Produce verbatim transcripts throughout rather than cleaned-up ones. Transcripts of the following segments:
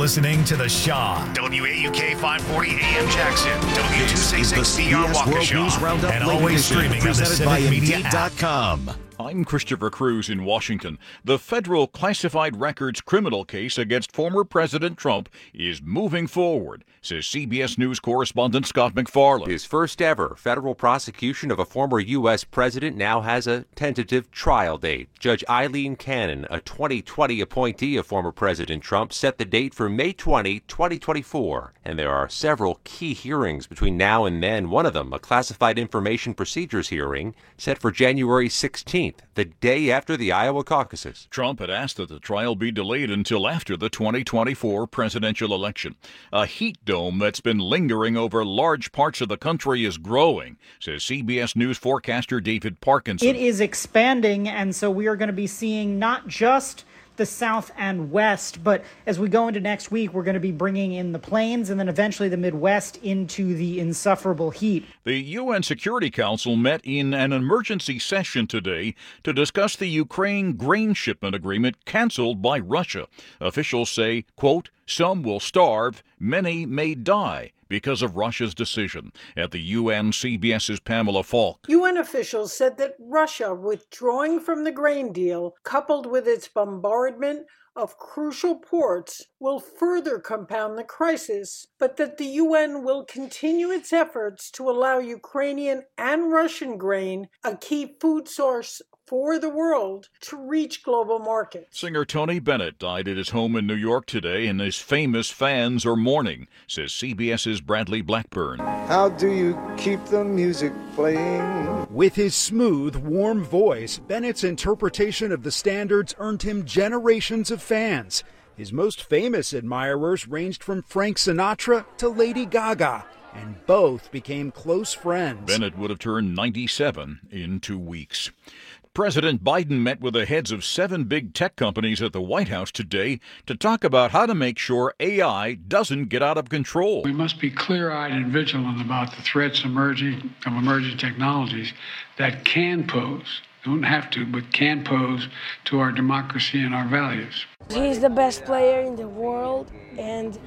listening to The Shaw. W A U K five forty A M Jackson. W two sixty-six C R Waukesha. And always streaming on the Civic Media app. I'm Christopher Cruz in Washington. The federal classified records criminal case against former President Trump is moving forward, says C B S News correspondent Scott McFarland. His first ever federal prosecution of a former U S president now has a tentative trial date. Judge Eileen Cannon, a twenty twenty appointee of former President Trump, set the date for May twentieth, twenty twenty-four. And there are several key hearings between now and then. One of them, a classified information procedures hearing, set for January sixteenth. The day after the Iowa caucuses. Trump had asked that the trial be delayed until after the twenty twenty-four presidential election. A heat dome that's been lingering over large parts of the country is growing, says C B S News forecaster David Parkinson. It is expanding, and so we are going to be seeing not just the South and West, but as we go into next week, we're going to be bringing in the plains and then eventually the Midwest into the insufferable heat. The U N Security Council met in an emergency session today to discuss the Ukraine grain shipment agreement canceled by Russia. Officials say, quote, some will starve, many may die because of Russia's decision. At the U N, CBS's Pamela Falk. U N officials said that Russia withdrawing from the grain deal, coupled with its bombardment of crucial ports, will further compound the crisis, but that the U N will continue its efforts to allow Ukrainian and Russian grain, a key food source for the world, to reach global markets. Singer Tony Bennett died at his home in New York today, and his famous fans are mourning, says CBS's Bradley Blackburn. How do you keep the music playing? With his smooth, warm voice, Bennett's interpretation of the standards earned him generations of fans. His most famous admirers ranged from Frank Sinatra to Lady Gaga, and both became close friends. Bennett would have turned ninety-seven in two weeks. President Biden met with the heads of seven big tech companies at the White House today to talk about how to make sure A I doesn't get out of control. We must be clear-eyed and vigilant about the threats emerging of emerging technologies that can pose, don't have to, but can pose to our democracy and our values. He's the best player in the world, and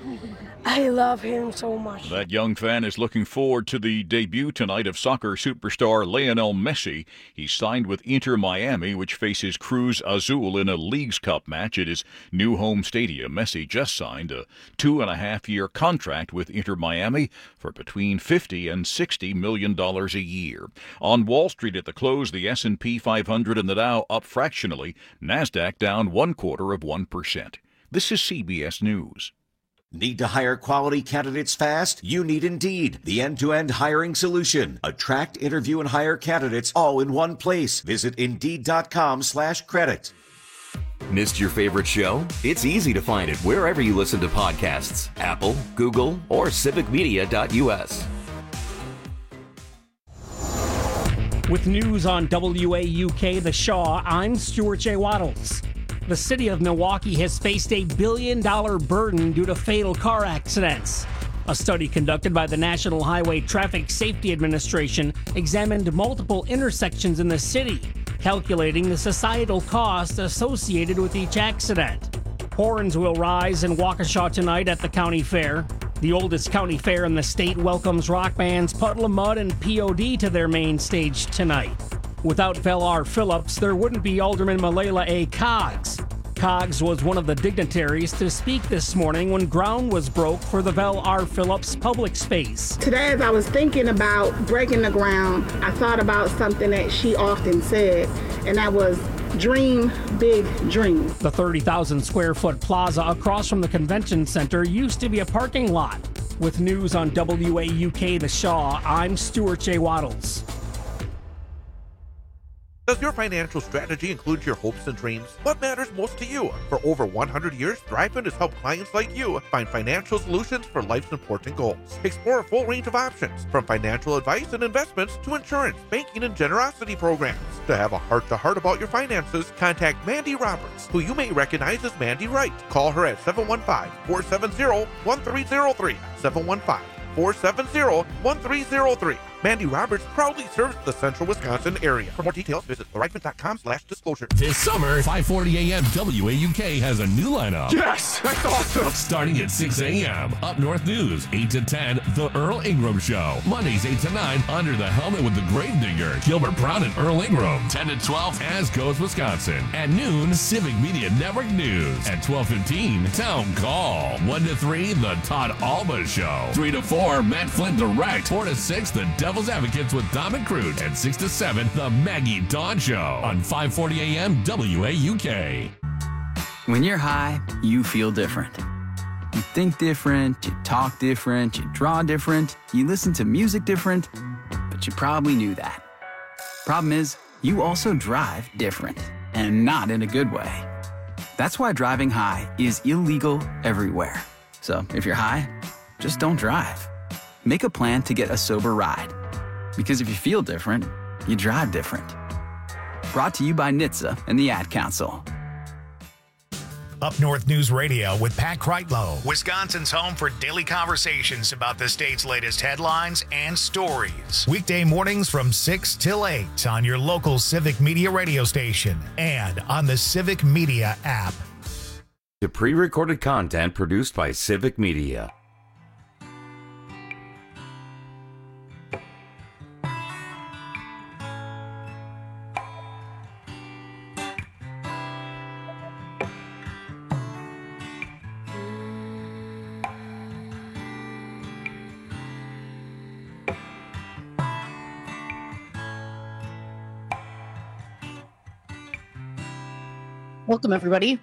I love him so much. That young fan is looking forward to the debut tonight of soccer superstar Lionel Messi. He signed with Inter Miami, which faces Cruz Azul in a Leagues Cup match at his new home stadium. Messi just signed a two-and-a-half-year contract with Inter Miami for between fifty and sixty million dollars a year. On Wall Street at the close, the S and P five hundred and the Dow up fractionally. NASDAQ down one-quarter of one percent. This is C B S News. Need to hire quality candidates fast? You need Indeed, the end-to-end hiring solution. Attract, interview, and hire candidates all in one place. Visit Indeed.com slash credit. Missed your favorite show? It's easy to find it wherever you listen to podcasts. Apple, Google, or civic media dot U S. With news on W A U K The Shaw, I'm Stuart J. Waddles. The city of Milwaukee has faced a billion-dollar burden due to fatal car accidents. A study conducted by the National Highway Traffic Safety Administration examined multiple intersections in the city, calculating the societal cost associated with each accident. Horns will rise in Waukesha tonight at the county fair. The oldest county fair in the state welcomes rock bands Puddle of Mudd and P O D to their main stage tonight. Without Vel R. Phillips, there wouldn't be Alderman Malayla A. Coggs. Coggs was one of the dignitaries to speak this morning when ground was broke for the Vel R. Phillips public space. Today, as I was thinking about breaking the ground, I thought about something that she often said, and that was, dream big dreams. The thirty thousand square foot plaza across from the convention center used to be a parking lot. With news on W A U K The Shaw, I'm Stuart J. Waddles. Does your financial strategy include your hopes and dreams? What matters most to you? For over one hundred years, Thriveman has helped clients like you find financial solutions for life's important goals. Explore a full range of options, from financial advice and investments to insurance, banking, and generosity programs. To have a heart-to-heart about your finances, contact Mandy Roberts, who you may recognize as Mandy Wright. Call her at seven one five, four seven zero, one three zero three, seven one five, four seven zero, one three zero three. Mandy Roberts proudly serves the central Wisconsin area. For more details, visit thriveman.com slash disclosure. This summer, five forty a.m. W A U K has a new lineup. Yes, that's awesome. Starting at six a.m. Up North News, eight to ten, The Earl Ingram Show. Mondays, eight to nine, Under the Helmet with the Gravedigger, Gilbert Brown and Earl Ingram. ten to twelve, As Goes Wisconsin. At noon, Civic Media Network News. At twelve fifteen, Town Call. one to three, The Todd Alba Show. three to four, Matt Flynn Direct. four to six, The Devil's Advocates with Dom and Crute. And six to seven, The Maggie Dawn Show. On five forty a.m. W A U K. When you're high, you feel different. You think different, you talk different, you draw different, you listen to music different, but you probably knew that. Problem is, you also drive different, and not in a good way. That's why driving high is illegal everywhere. So if you're high, just don't drive. Make a plan to get a sober ride. Because if you feel different, you drive different. Brought to you by N H T S A and the Ad Council. Up North News Radio with Pat Kreitlow, Wisconsin's home for daily conversations about the state's latest headlines and stories. Weekday mornings from six till eight on your local Civic Media radio station and on the Civic Media app. The pre-recorded content produced by Civic Media. Welcome, everybody.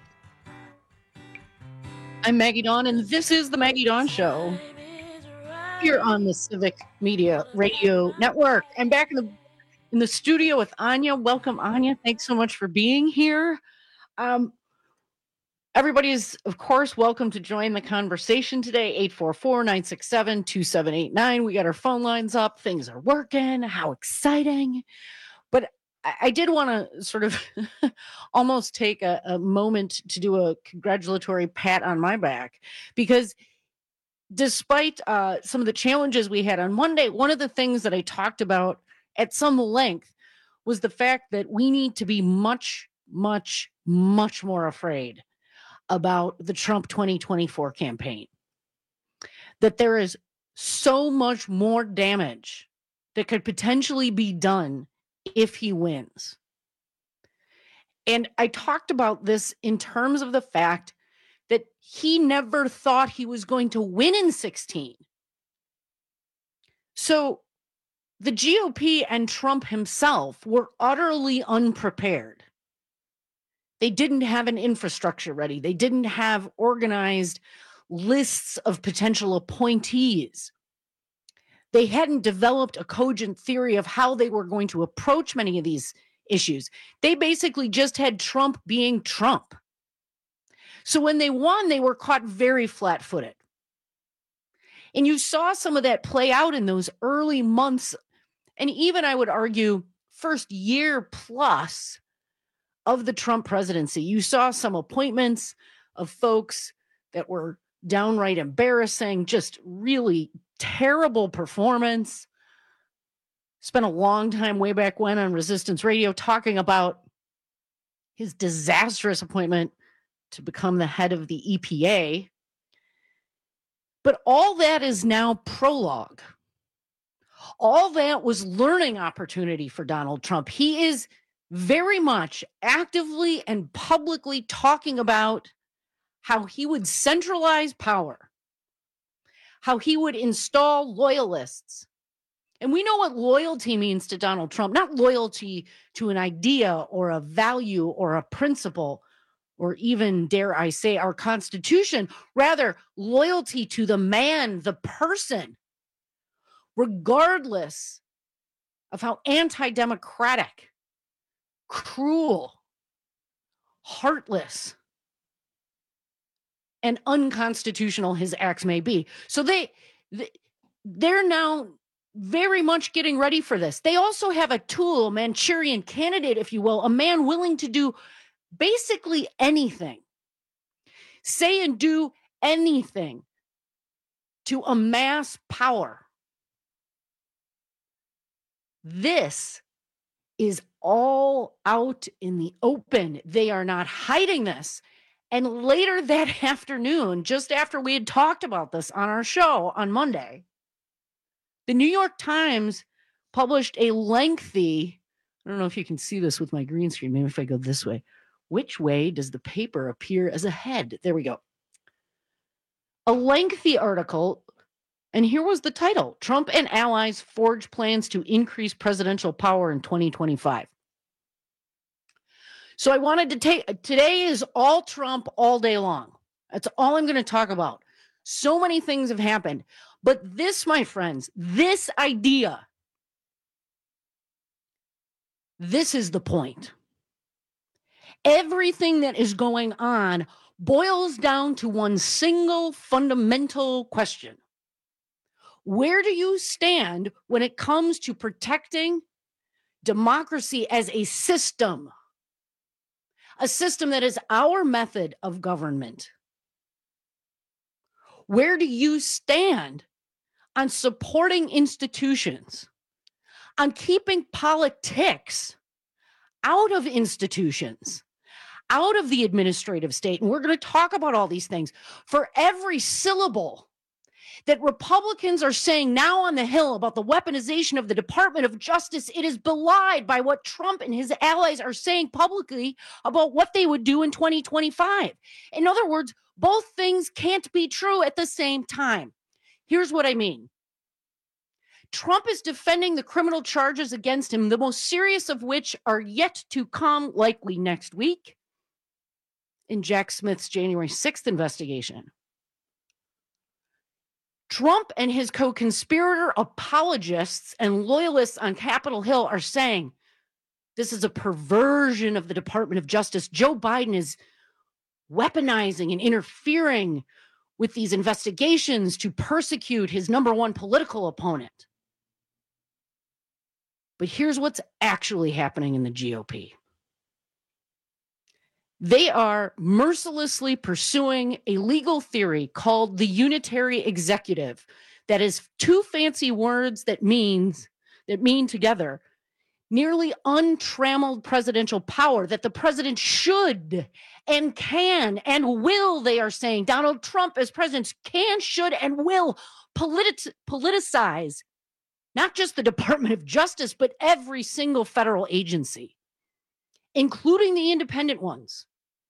I'm Maggie Dawn, and this is the Maggie Dawn Show here on the Civic Media Radio Network. I'm back in the in the studio with Anya. Welcome, Anya. Thanks so much for being here. Um, everybody is, of course, welcome to join the conversation today. eight four four, nine six seven, two seven eight nine. We got our phone lines up. Things are working. How exciting. But I did want to sort of almost take a, a moment to do a congratulatory pat on my back, because despite uh, some of the challenges we had on Monday, one of the things that I talked about at some length was the fact that we need to be much, much, much more afraid about the Trump twenty twenty-four campaign. That there is so much more damage that could potentially be done if he wins. And I talked about this in terms of the fact that he never thought he was going to win in sixteen. So the G O P and Trump himself were utterly unprepared. They didn't have an infrastructure ready. They didn't have organized lists of potential appointees. They hadn't developed a cogent theory of how they were going to approach many of these issues. They basically just had Trump being Trump. So when they won, they were caught very flat-footed. And you saw some of that play out in those early months, and even, I would argue, first year plus of the Trump presidency. You saw some appointments of folks that were downright embarrassing, just really terrible performance. Spent a long time way back when on Resistance Radio talking about his disastrous appointment to become the head of the E P A. But all that is now prologue. All that was learning opportunity for Donald Trump. He is very much actively and publicly talking about how he would centralize power, how he would install loyalists. And we know what loyalty means to Donald Trump, not loyalty to an idea or a value or a principle, or even, dare I say, our Constitution, rather loyalty to the man, the person, regardless of how anti-democratic, cruel, heartless, and unconstitutional his acts may be. So they, they they're now very much getting ready for this. They also have a tool, a Manchurian candidate, if you will, a man willing to do basically anything, say and do anything to amass power. This is all out in the open. They are not hiding this. And later that afternoon, just after we had talked about this on our show on Monday, the New York Times published a lengthy, I don't know if you can see this with my green screen, maybe if I go this way. Which way does the paper appear as a head? There we go. A lengthy article, and here was the title: Trump and allies forge plans to increase presidential power in twenty twenty-five. So I wanted to take, today is all Trump all day long. That's all I'm going to talk about. So many things have happened. But this, my friends, this idea, this is the point. Everything that is going on boils down to one single fundamental question. Where do you stand when it comes to protecting democracy as a system? A system that is our method of government. Where do you stand on supporting institutions, on keeping politics out of institutions, out of the administrative state? And we're going to talk about all these things. For every syllable that Republicans are saying now on the Hill about the weaponization of the Department of Justice, it is belied by what Trump and his allies are saying publicly about what they would do in twenty twenty-five. In other words, both things can't be true at the same time. Here's what I mean. Trump is defending the criminal charges against him, the most serious of which are yet to come, likely next week, in Jack Smith's January sixth investigation. Trump and his co-conspirator apologists and loyalists on Capitol Hill are saying this is a perversion of the Department of Justice. Joe Biden is weaponizing and interfering with these investigations to persecute his number one political opponent. But here's what's actually happening in the G O P. They are mercilessly pursuing a legal theory called the unitary executive. That is two fancy words that means that mean together nearly untrammeled presidential power, that the president should and can and will, they are saying, Donald Trump as president can, should, and will politi- politicize not just the Department of Justice, but every single federal agency, including the independent ones.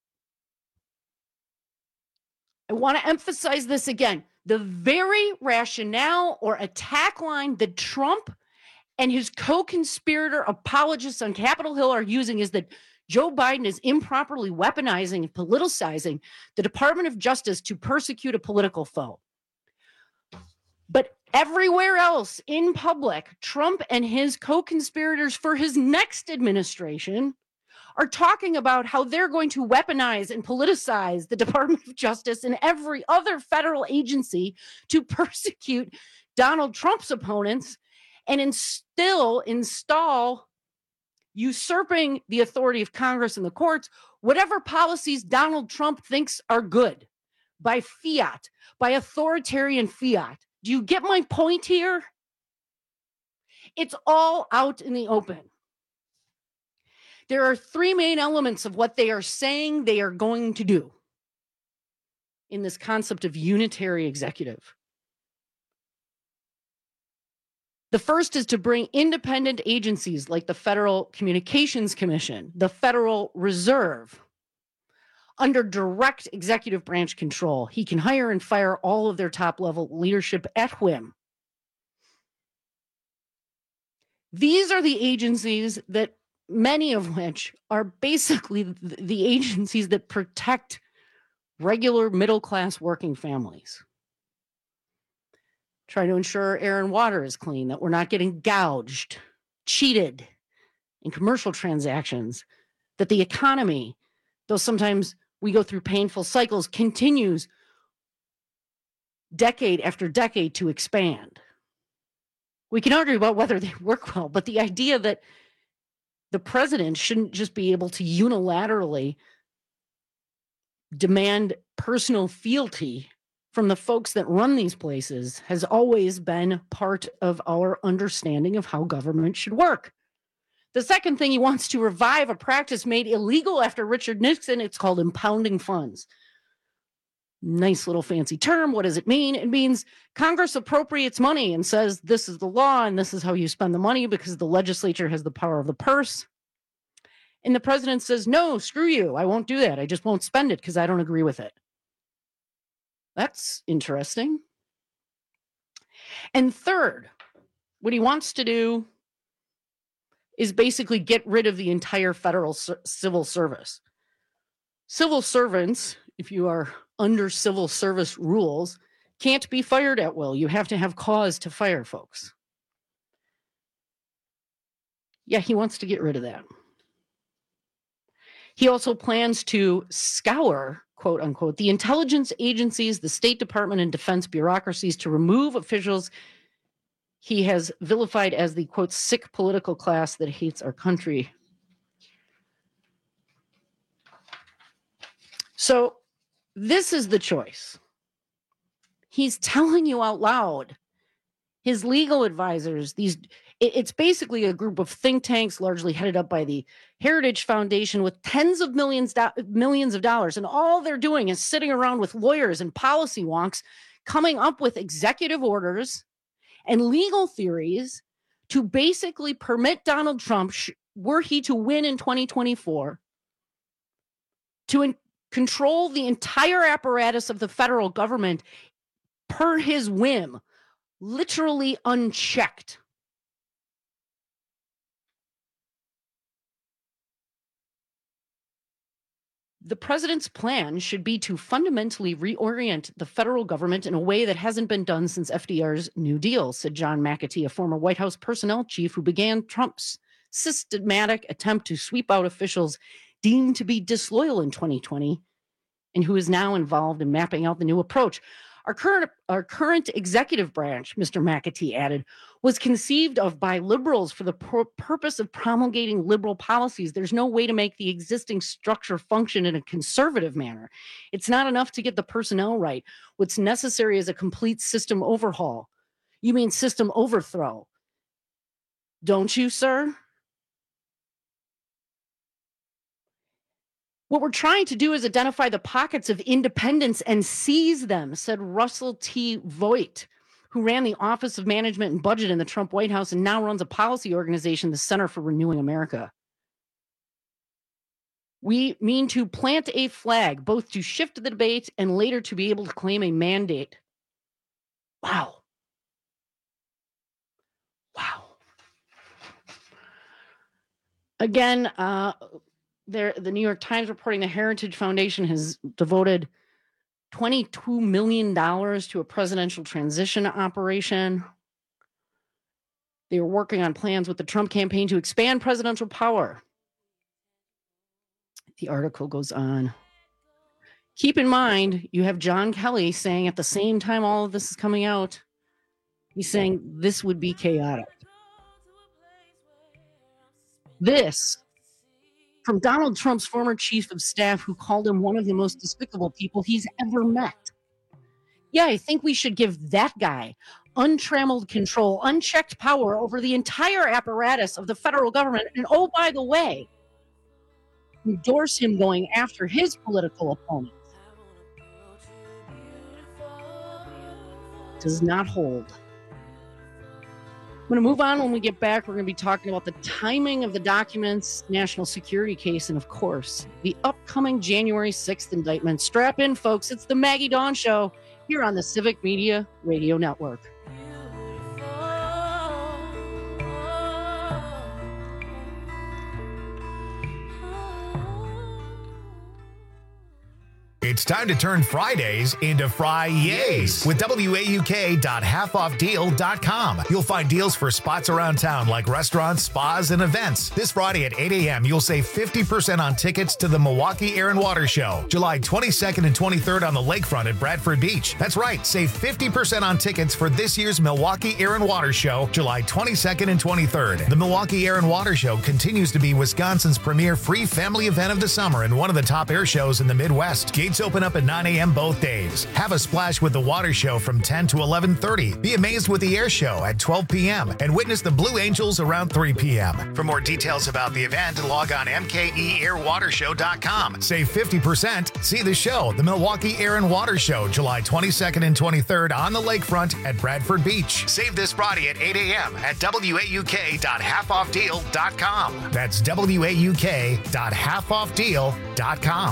I want to emphasize this again. The very rationale or attack line that Trump and his co-conspirator apologists on Capitol Hill are using is that Joe Biden is improperly weaponizing and politicizing the Department of Justice to persecute a political foe. But everywhere else in public, Trump and his co-conspirators for his next administration are talking about how they're going to weaponize and politicize the Department of Justice and every other federal agency to persecute Donald Trump's opponents and instill, install, usurping the authority of Congress and the courts, whatever policies Donald Trump thinks are good by fiat, by authoritarian fiat. Do you get my point here? It's all out in the open. There are three main elements of what they are saying they are going to do in this concept of unitary executive. The first is to bring independent agencies like the Federal Communications Commission, the Federal Reserve, under direct executive branch control. He can hire and fire all of their top-level leadership at whim. These are the agencies that, many of which are basically the agencies that protect regular middle-class working families. Try to ensure air and water is clean, that we're not getting gouged, cheated in commercial transactions, that the economy, though sometimes we go through painful cycles, continues decade after decade to expand. We can argue about whether they work well, but the idea that the president shouldn't just be able to unilaterally demand personal fealty from the folks that run these places has always been part of our understanding of how government should work. The second thing, he wants to revive a practice made illegal after Richard Nixon. It's called impounding funds. Nice little fancy term. What does it mean? It means Congress appropriates money and says this is the law and this is how you spend the money because the legislature has the power of the purse. And the president says, no, screw you. I won't do that. I just won't spend it because I don't agree with it. That's interesting. And third, what he wants to do is basically get rid of the entire federal c- civil service. Civil servants, if you are under civil service rules, can't be fired at will. You have to have cause to fire folks. Yeah, he wants to get rid of that. He also plans to scour, quote unquote, the intelligence agencies, the State Department, and defense bureaucracies to remove officials he has vilified as the, quote, sick political class that hates our country. So this is the choice. He's telling you out loud. His legal advisors, these it's basically a group of think tanks largely headed up by the Heritage Foundation with tens of millions, do- millions of dollars. And all they're doing is sitting around with lawyers and policy wonks coming up with executive orders and legal theories to basically permit Donald Trump, sh- were he to win in twenty twenty-four, to in- control the entire apparatus of the federal government per his whim, literally unchecked. The president's plan should be to fundamentally reorient the federal government in a way that hasn't been done since F D R's New Deal, said John McAtee, a former White House personnel chief who began Trump's systematic attempt to sweep out officials deemed to be disloyal in twenty twenty, and who is now involved in mapping out the new approach. Our current, our current executive branch, Mister McAtee added, was conceived of by liberals for the pur- purpose of promulgating liberal policies. There's no way to make the existing structure function in a conservative manner. It's not enough to get the personnel right. What's necessary is a complete system overhaul. You mean system overthrow, don't you, sir? What we're trying to do is identify the pockets of independence and seize them, said Russell T. Voigt, who ran the Office of Management and Budget in the Trump White House and now runs a policy organization, the Center for Renewing America. We mean to plant a flag, both to shift the debate and later to be able to claim a mandate. Wow. Wow. Again, uh, There, the New York Times reporting the Heritage Foundation has devoted twenty-two million dollars to a presidential transition operation. They were working on plans with the Trump campaign to expand presidential power. The article goes on. Keep in mind, you have John Kelly saying at the same time all of this is coming out, he's saying this would be chaotic. This from Donald Trump's former chief of staff, who called him one of the most despicable people he's ever met. Yeah, I think we should give that guy untrammeled control, unchecked power over the entire apparatus of the federal government. And oh, by the way, endorse him going after his political opponents. Does not hold. I'm going to move on. When we get back, we're going to be talking about the timing of the documents, national security case, and of course, the upcoming January sixth indictment. Strap in, folks. It's the Maggie Dawn Show here on the Civic Media Radio Network. It's time to turn Fridays into Fri-Yays with W A U K dot half off deal dot com. You'll find deals for spots around town like restaurants, spas, and events. This Friday at eight a.m., you'll save fifty percent on tickets to the Milwaukee Air and Water Show, July twenty-second and twenty-third on the lakefront at Bradford Beach. That's right, save fifty percent on tickets for this year's Milwaukee Air and Water Show, July twenty-second and twenty-third. The Milwaukee Air and Water Show continues to be Wisconsin's premier free family event of the summer and one of the top air shows in the Midwest. Gates Pools open up at nine a.m. both days. Have a splash with the water show from ten to eleven thirty. Be amazed with the air show at twelve p.m. and witness the Blue Angels around three p.m. For more details about the event, log on m k e air water show dot com. Save fifty percent. See the show, the Milwaukee Air and Water Show, July twenty-second and twenty-third on the lakefront at Bradford Beach. Save this Friday at eight a.m. at w a u k dot half off deal dot com. That's w a u k dot half off deal dot com.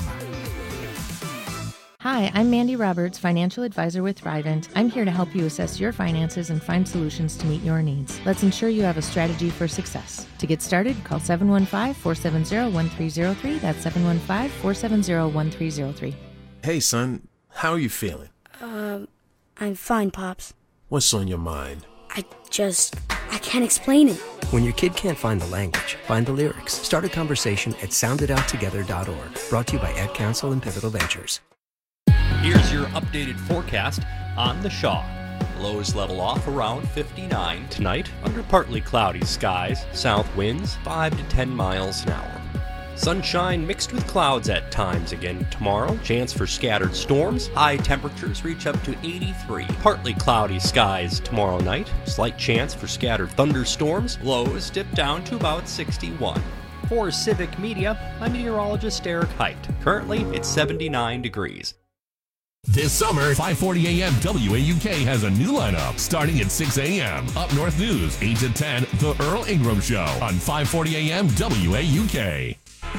Hi, I'm Mandy Roberts, financial advisor with Thrivent. I'm here to help you assess your finances and find solutions to meet your needs. Let's ensure you have a strategy for success. To get started, call seven one five, four seven zero, one three zero three. That's seven one five, four seven zero, one three zero three. Hey, son, how are you feeling? Um, I'm fine, Pops. What's on your mind? I just, I can't explain it. When your kid can't find the language, find the lyrics. Start a conversation at sound it out together dot org. Brought to you by Ad Council and Pivotal Ventures. Here's your updated forecast on the Shaw. Lows level off around fifty-nine tonight under partly cloudy skies. South winds five to ten miles an hour. Sunshine mixed with clouds at times again tomorrow. Chance for scattered storms. High temperatures reach up to eighty-three. Partly cloudy skies tomorrow night. Slight chance for scattered thunderstorms. Lows dip down to about sixty-one. For Civic Media, I'm meteorologist Eric Height. Currently, it's seventy-nine degrees. This summer, five forty a.m. W A U K has a new lineup starting at six a.m. Up North News, eight to ten, The Earl Ingram Show on five forty a.m. W A U K.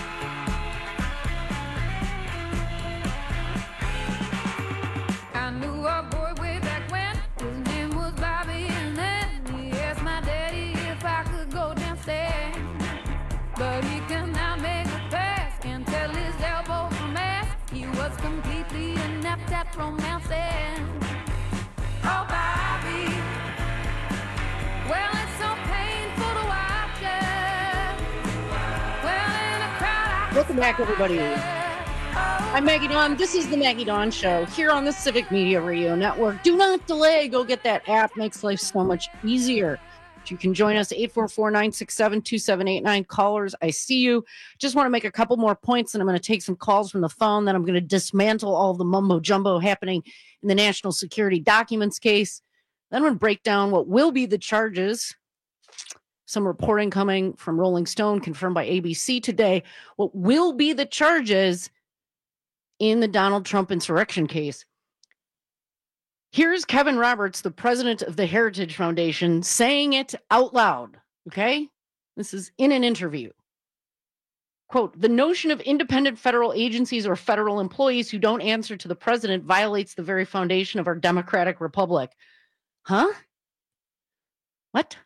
I knew a boy way back when, his name was Bobby, and then he asked my daddy if I could go downstairs. But he cannot make a pass, can't tell his elbow from ass. He was completely inept at romancing. Oh, Bobby, well, it's so painful to watch it. Well, in a crowd I Welcome back, everybody. I'm Maggie Dawn. This is the Maggie Dawn Show here on the Civic Media Radio Network. Do not delay. Go get that app. Makes life so much easier. You can join us, eight four four, nine six seven, two seven eight nine. Callers, I see you. Just want to make a couple more points, and I'm going to take some calls from the phone. Then I'm going to dismantle all the mumbo-jumbo happening in the national security documents case. Then I'm going to break down what will be the charges. Some reporting coming from Rolling Stone, confirmed by A B C today. What will be the charges in the Donald Trump insurrection case? Here's Kevin Roberts, the president of the Heritage Foundation, saying it out loud, okay? This is in an interview. Quote, the notion of independent federal agencies or federal employees who don't answer to the president violates the very foundation of our democratic republic. Huh? What?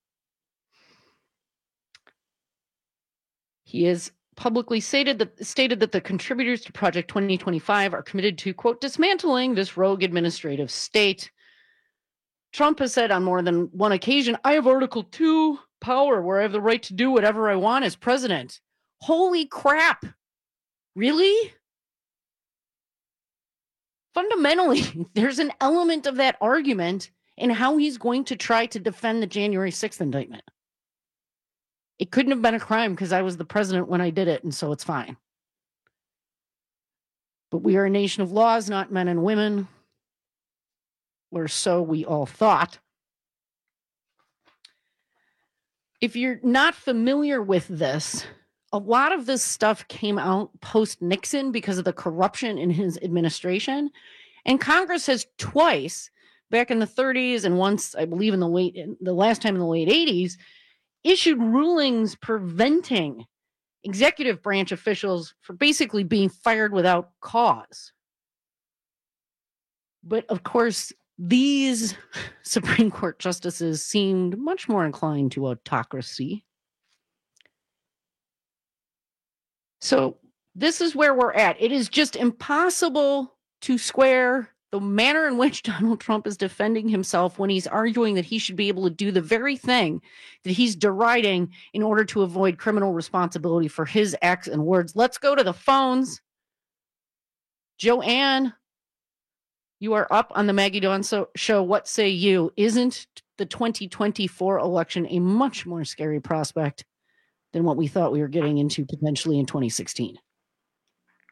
He has publicly stated that stated that the contributors to Project twenty twenty-five are committed to, quote, dismantling this rogue administrative state. Trump has said on more than one occasion, I have Article two power where I have the right to do whatever I want as president. Holy crap. Really? Fundamentally, there's an element of that argument in how he's going to try to defend the January sixth indictment. It couldn't have been a crime because I was the president when I did it, and so it's fine. But we are a nation of laws, not men and women, or so we all thought. If you're not familiar with this, a lot of this stuff came out post-Nixon because of the corruption in his administration. And Congress has twice, back in the thirties and once, I believe, in the late, the last time in the late eighties, issued rulings preventing executive branch officials from basically being fired without cause. But of course, these Supreme Court justices seemed much more inclined to autocracy. So this is where we're at. It is just impossible to square the manner in which Donald Trump is defending himself when he's arguing that he should be able to do the very thing that he's deriding in order to avoid criminal responsibility for his acts and words. Let's go to the phones. Joanne, you are up on the Maggie Dawn so- show. What say you? Isn't the twenty twenty-four election a much more scary prospect than what we thought we were getting into potentially in twenty sixteen?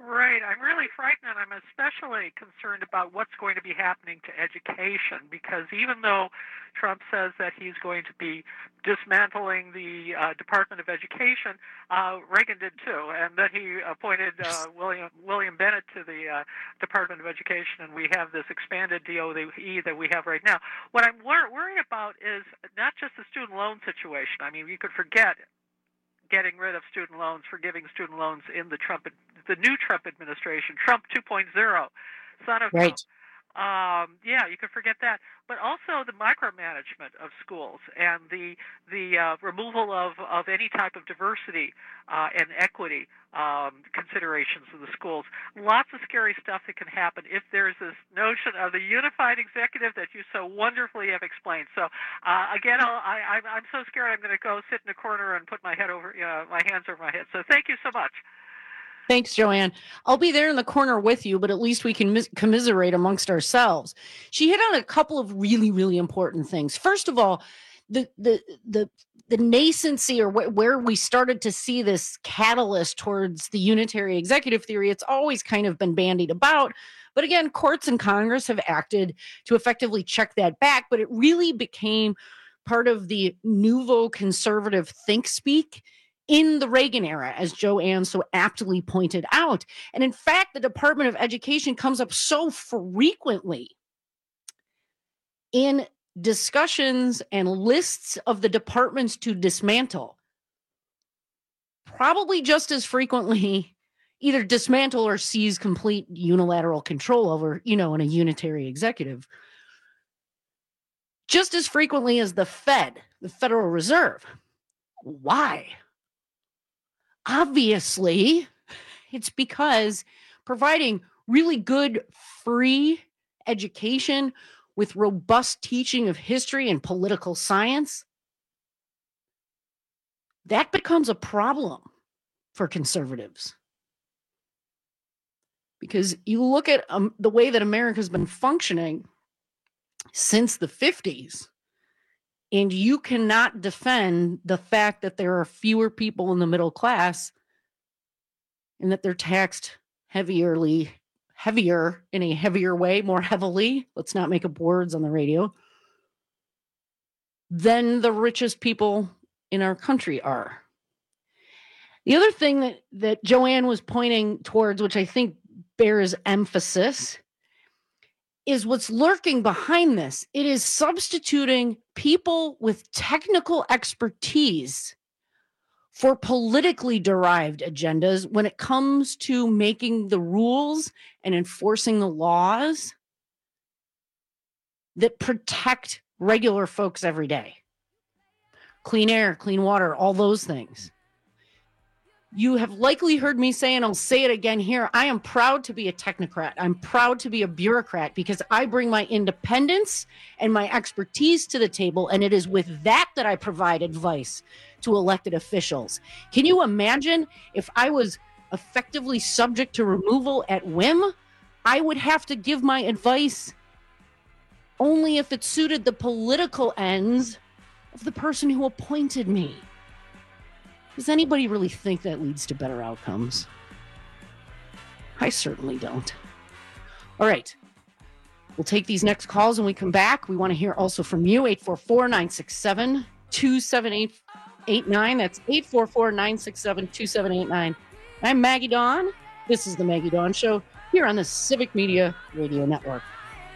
Right. I'm really frightened, and I'm especially concerned about what's going to be happening to education, because even though Trump says that he's going to be dismantling the uh, Department of Education, uh, Reagan did too, and then he appointed uh, William William Bennett to the uh, Department of Education, and we have this expanded D O E that we have right now. What I'm wor- worried about is not just the student loan situation. I mean, you could forget getting rid of student loans, forgiving student loans in the Trump, the new Trump administration, Trump two point oh, son of right. Trump. Um, yeah, you could forget that. But also the micromanagement of schools and the the uh, removal of, of any type of diversity uh, and equity um, considerations in the schools. Lots of scary stuff that can happen if there's this notion of the unified executive that you so wonderfully have explained. So uh, again, I'll, I, I'm I'm so scared I'm going to go sit in a corner and put my head over uh, my hands over my head. So thank you so much. Thanks, Joanne. I'll be there in the corner with you, but at least we can mis- commiserate amongst ourselves. She hit on a couple of really, really important things. First of all, the the the the nascency, or wh- where we started to see this catalyst towards the unitary executive theory. It's always kind of been bandied about. But again, courts and Congress have acted to effectively check that back. But it really became part of the nouveau conservative think speak in the Reagan era, as Joanne so aptly pointed out. And in fact, the Department of Education comes up so frequently in discussions and lists of the departments to dismantle, probably just as frequently either dismantle or seize complete unilateral control over, you know, in a unitary executive, just as frequently as the Fed, the Federal Reserve. Why? Obviously, it's because providing really good free education with robust teaching of history and political science, that becomes a problem for conservatives. Because you look at um, the way that America's been functioning since the fifties, and you cannot defend the fact that there are fewer people in the middle class and that they're taxed heavierly, heavier in a heavier way, more heavily. Let's not make up words on the radio. Than the richest people in our country are. The other thing that, that Joanne was pointing towards, which I think bears emphasis, is what's lurking behind this. It is substituting people with technical expertise for politically derived agendas when it comes to making the rules and enforcing the laws that protect regular folks every day. Clean air, clean water, all those things. You have likely heard me say, and I'll say it again here, I am proud to be a technocrat. I'm proud to be a bureaucrat because I bring my independence and my expertise to the table, and it is with that that I provide advice to elected officials. Can you imagine if I was effectively subject to removal at whim? I would have to give my advice only if it suited the political ends of the person who appointed me. Does anybody really think that leads to better outcomes? I certainly don't. All right. We'll take these next calls when we come back. We want to hear also from you. eight four four, nine six seven, two seven eight nine. That's eight four four, nine six seven, two seven eight nine. I'm Maggie Dawn. This is the Maggie Dawn Show here on the Civic Media Radio Network.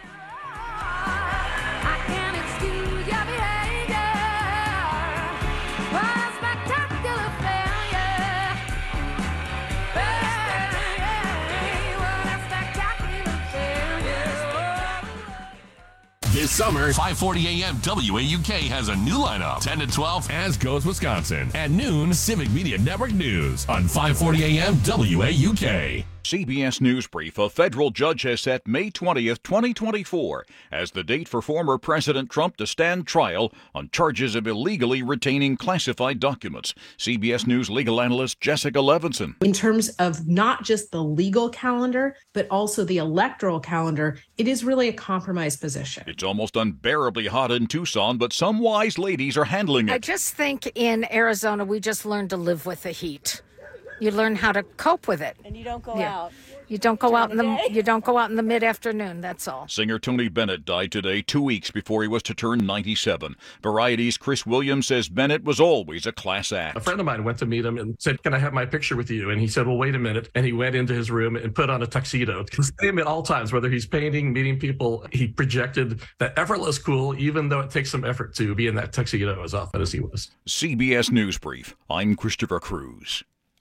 This summer, five forty a.m. W A U K has a new lineup. ten to twelve, As Goes Wisconsin. At noon, Civic Media Network News on five forty a.m. W A U K. C B S News Brief. A federal judge has set May twentieth, twenty twenty-four as the date for former President Trump to stand trial on charges of illegally retaining classified documents. C B S News legal analyst Jessica Levinson. In terms of not just the legal calendar, but also the electoral calendar, it is really a compromised position. It's almost unbearably hot in Tucson, but some wise ladies are handling it. I just think in Arizona, we just learned to live with the heat. you learn how to cope with it. And you don't go Yeah. out. You don't go out in the day. you don't go out in the mid-afternoon, that's all. Singer Tony Bennett died today, two weeks before he was to turn ninety-seven. Variety's Chris Williams says Bennett was always a class act. A friend of mine went to meet him and said, "Can I have my picture with you?" And he said, "Well, wait a minute." And he went into his room and put on a tuxedo. The same at all times, whether he's painting, meeting people, he projected that effortless cool, even though it takes some effort to be in that tuxedo as often as he was. C B S News Brief. I'm Christopher Cruz.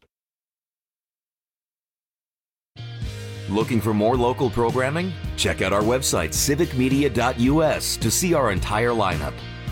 Looking for more local programming? Check out our website, civic media dot U S, to see our entire lineup.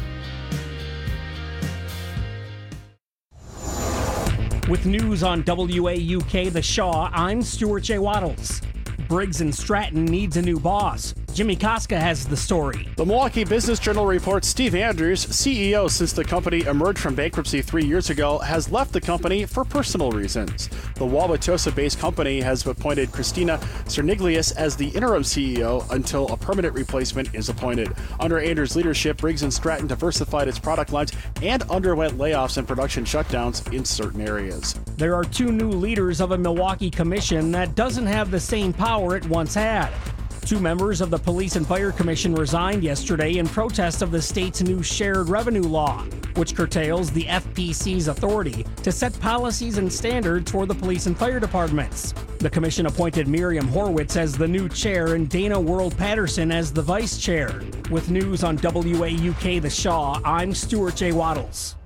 With news on W A U K The Shaw, I'm Stuart J. Waddles. Briggs and Stratton needs a new boss. Jimmy Koska has the story. The Milwaukee Business Journal reports Steve Andrews, C E O since the company emerged from bankruptcy three years ago, has left the company for personal reasons. The Wauwatosa-based company has appointed Christina Cerniglius as the interim C E O until a permanent replacement is appointed. Under Andrews' leadership, Briggs and Stratton diversified its product lines and underwent layoffs and production shutdowns in certain areas. There are two new leaders of a Milwaukee commission that doesn't have the same power it once had. Two members of the Police and Fire Commission resigned yesterday in protest of the state's new shared revenue law, which curtails the F P C's authority to set policies and standards for the police and fire departments. The commission appointed Miriam Horwitz as the new chair and Dana World Patterson as the vice chair. With news on W A U K The Shaw, I'm Stuart J. Waddles.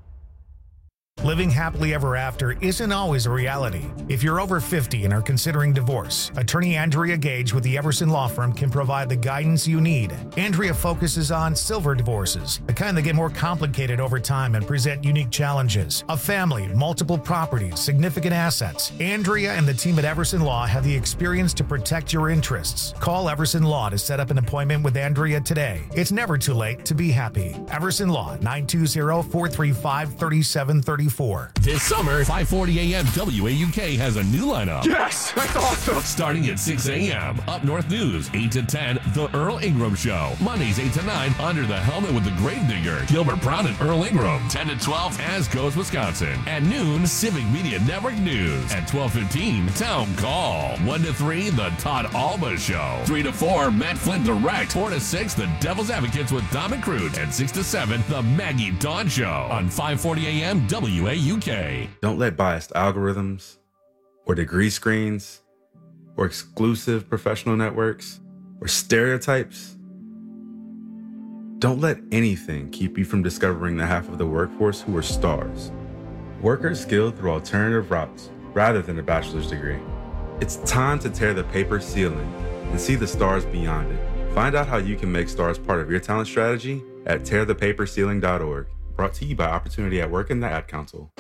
Living happily ever after isn't always a reality. If you're over fifty and are considering divorce, attorney Andrea Gage with the Everson Law Firm can provide the guidance you need. Andrea focuses on silver divorces, the kind that get more complicated over time and present unique challenges. A family, multiple properties, significant assets. Andrea and the team at Everson Law have the experience to protect your interests. Call Everson Law to set up an appointment with Andrea today. It's never too late to be happy. Everson Law, nine two zero, four three five, three seven three four. This summer, five forty a.m. W A U K has a new lineup. Yes, that's awesome. Starting at six a.m. Up North News, eight to ten, The Earl Ingram Show. Mondays, eight to nine, Under the Helmet with the Gravedigger, Gilbert Brown and Earl Ingram. ten to twelve, As Goes Wisconsin. At noon, Civic Media Network News. At twelve fifteen, Town Call. one to three, The Todd Alba Show. three to four, Matt Flint Direct. four to six, The Devil's Advocates with Dominic Crute. And six to seven, The Maggie Dawn Show. On five forty a.m. W A U K. Don't let biased algorithms or degree screens or exclusive professional networks or stereotypes, don't let anything keep you from discovering the half of the workforce who are stars. Workers skilled through alternative routes rather than a bachelor's degree. It's time to tear the paper ceiling and see the stars beyond it. Find out how you can make stars part of your talent strategy at tear the paper ceiling dot org. Brought to you by Opportunity at Work and the Ad Council.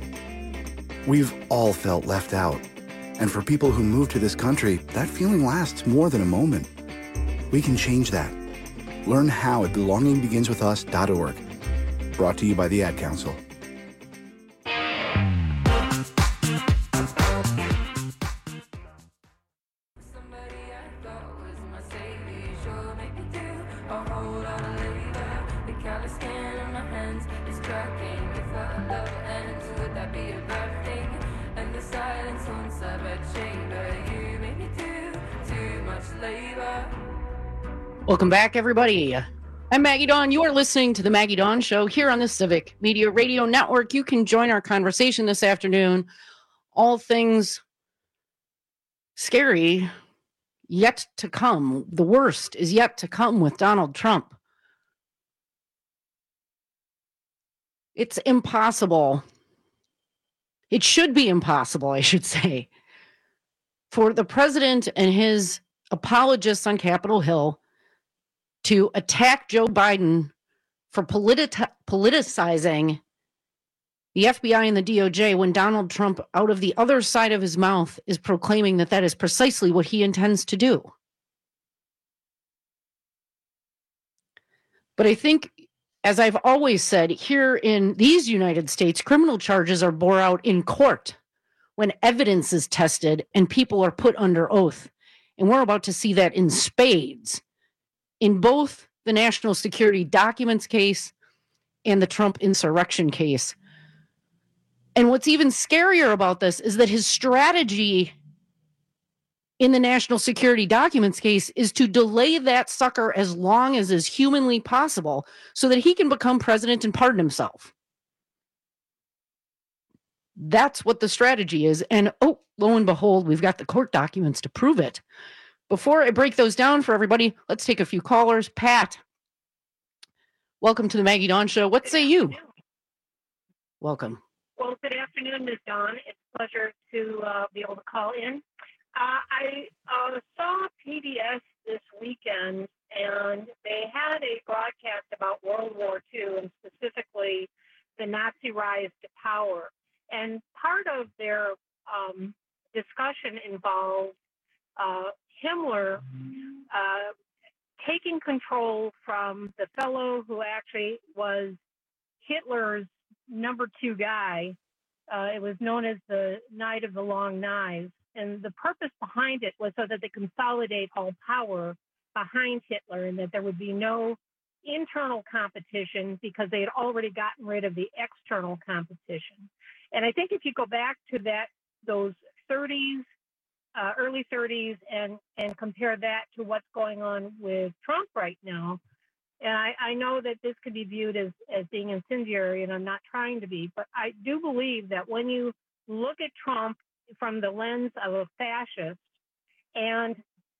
We've all felt left out. And for people who move to this country, that feeling lasts more than a moment. We can change that. Learn how at belonging begins with us dot org. Brought to you by the Ad Council. Welcome back, everybody. I'm Maggie Dawn. You are listening to the Maggie Dawn Show here on the Civic Media Radio Network. You can join our conversation this afternoon. All things scary yet to come. The worst is yet to come with Donald Trump. It's impossible. It should be impossible, I should say, for the president and his apologists on Capitol Hill to attack Joe Biden for politi- politicizing the F B I and the D O J when Donald Trump, out of the other side of his mouth, is proclaiming that that is precisely what he intends to do. But I think, as I've always said, here in these United States, criminal charges are bore out in court when evidence is tested and people are put under oath. And we're about to see that in spades in both the national security documents case and the Trump insurrection case. And what's even scarier about this is that his strategy in the national security documents case is to delay that sucker as long as is humanly possible so that he can become president and pardon himself. That's what the strategy is. And oh, lo and behold, we've got the court documents to prove it. Before I break those down for everybody, let's take a few callers. Pat, welcome to the Maggie Dawn Show. What say you? Welcome. Well, good afternoon, Miz Dawn. It's a pleasure to uh, be able to call in. Uh, I uh, saw P B S this weekend, and they had a broadcast about World War Two, and specifically the Nazi rise to power. And part of their um, discussion involved uh, Himmler uh, taking control from the fellow who actually was Hitler's number two guy. Uh, it was known as the Night of the Long Knives. And the purpose behind it was so that they consolidate all power behind Hitler and that there would be no internal competition because they had already gotten rid of the external competition. And I think if you go back to that, those thirties, uh, early thirties, and, and compare that to what's going on with Trump right now, and I, I know that this could be viewed as, as being incendiary, and I'm not trying to be, but I do believe that when you look at Trump from the lens of a fascist and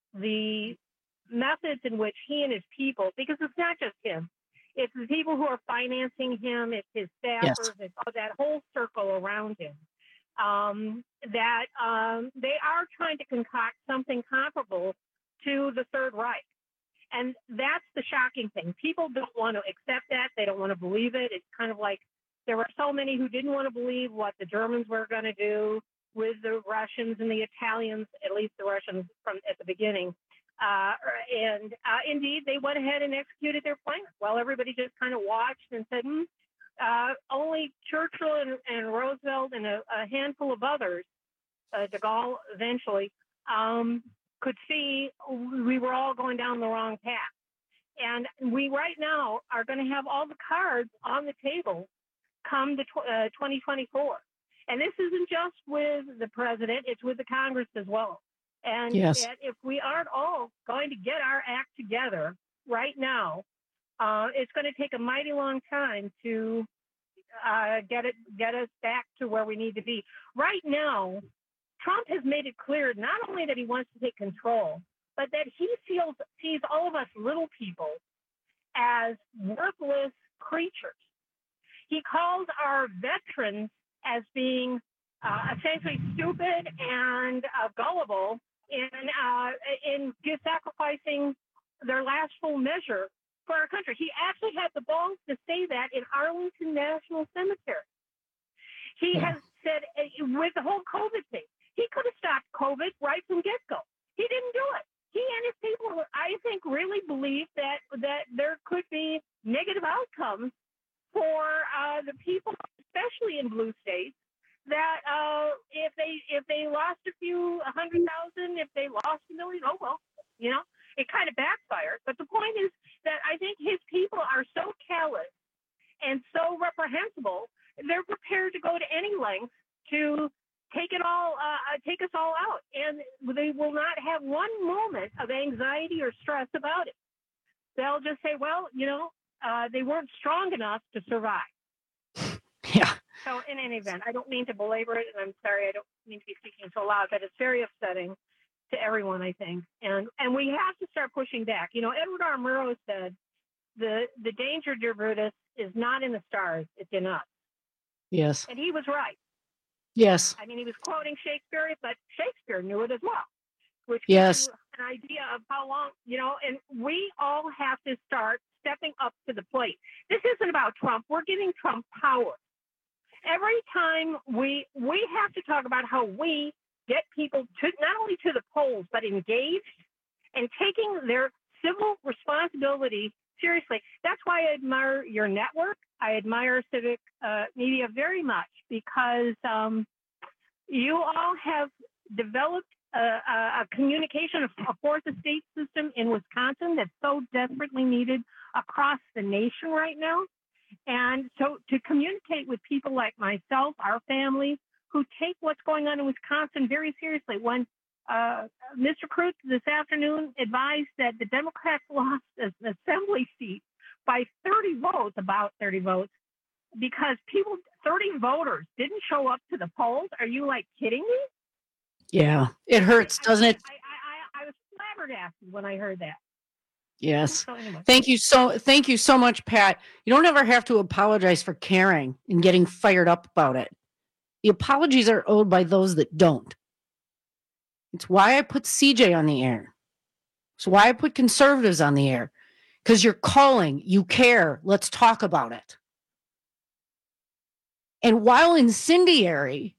the methods in which he and his people, because it's not just him, it's the people who are financing him, it's his staffers, yes. It's all that whole circle around him, um, that um, they are trying to concoct something comparable to the Third Reich. And that's the shocking thing. People don't want to accept that. They don't want to believe it. It's kind of like there were so many who didn't want to believe what the Germans were going to do with the Russians and the Italians, at least the Russians from at the beginning. Uh, and uh, indeed, they went ahead and executed their plan. Well, everybody just kind of watched and said, hmm, uh, only Churchill and, and Roosevelt and a, a handful of others, uh, de Gaulle eventually, um, could see we were all going down the wrong path. And we right now are going to have all the cards on the table come to tw- uh, twenty twenty-four. And this isn't just with the president, it's with the Congress as well. And, yes. and if we aren't all going to get our act together right now, uh, it's going to take a mighty long time to uh, get it, get us back to where we need to be. Right now, Trump has made it clear not only that he wants to take control, but that he feels sees all of us little people as worthless creatures. He calls our veterans as being uh, essentially stupid and uh, gullible in uh, in just sacrificing their last full measure for our country. He actually had the balls to say that in Arlington National Cemetery. He yeah. has said uh, with the whole COVID thing, he could have stopped COVID right from get-go. He didn't do it. He and his people, I think, really believe that that there could be negative outcomes for uh, the people, especially in blue states, that uh, if they if they lost a few a hundred thousand, if they lost a million, oh well, you know, it kind of backfired. But the point is that I think his people are so callous and so reprehensible, they're prepared to go to any length to take it all, uh, take us all out, and they will not have one moment of anxiety or stress about it. They'll just say, well, you know, uh, they weren't strong enough to survive. Yeah. So in any event, I don't mean to belabor it, and I'm sorry, I don't mean to be speaking so loud, but it's very upsetting to everyone, I think. And and we have to start pushing back. You know, Edward R. Murrow said, the, the danger, dear Brutus, is not in the stars, it's in us. Yes. And he was right. Yes. I mean, he was quoting Shakespeare, but Shakespeare knew it as well, which yes. gives you an idea of how long, you know, and we all have to start stepping up to the plate. This isn't about Trump. We're giving Trump power. Every time we we have to talk about how we get people to not only to the polls, but engaged and taking their civil responsibility seriously. That's why I admire your network. I admire Civic uh, Media very much because um, you all have developed a, a, a communication, a fourth estate system in Wisconsin that's so desperately needed across the nation right now. And so to communicate with people like myself, our family, who take what's going on in Wisconsin very seriously. When uh, Mister Cruz this afternoon advised that the Democrats lost an assembly seat by thirty votes, about thirty votes, because people, thirty voters didn't show up to the polls. Are you like kidding me? Yeah, it hurts, doesn't it? I, I, I, I was flabbergasted when I heard that. Yes. So anyway. Thank you so thank you so much, Pat. You don't ever have to apologize for caring and getting fired up about it. The apologies are owed by those that don't. It's why I put C J on the air. It's why I put conservatives on the air. Because you're calling, you care, let's talk about it. And while incendiary,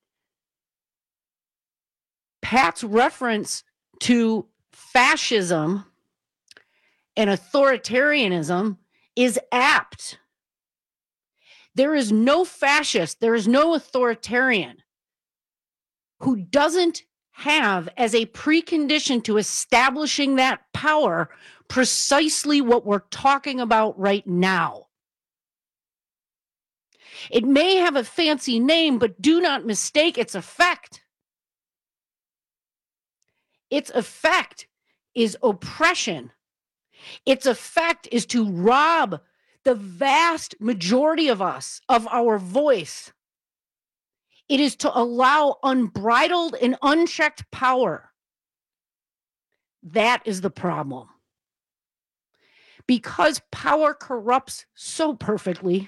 Pat's reference to fascism and authoritarianism is apt. There is no fascist, there is no authoritarian who doesn't have as a precondition to establishing that power precisely what we're talking about right now. It may have a fancy name, but do not mistake its effect. Its effect is oppression. Its effect is to rob the vast majority of us of our voice. It is to allow unbridled and unchecked power. That is the problem. Because power corrupts so perfectly,